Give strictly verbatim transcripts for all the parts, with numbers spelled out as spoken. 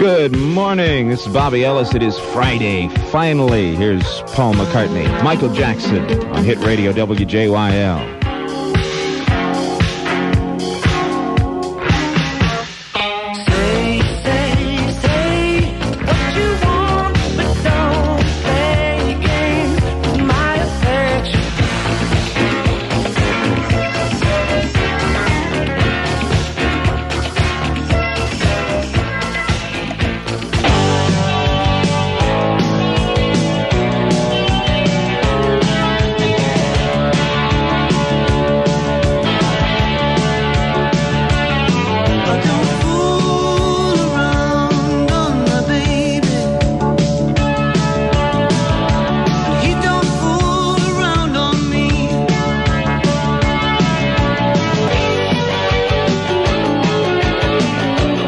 Good morning. This is Bobby Ellis. It is Friday. Finally, here's Paul McCartney. Michael Jackson on Hit Radio W J Y L.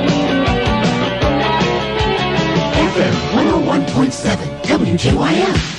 W J Y M.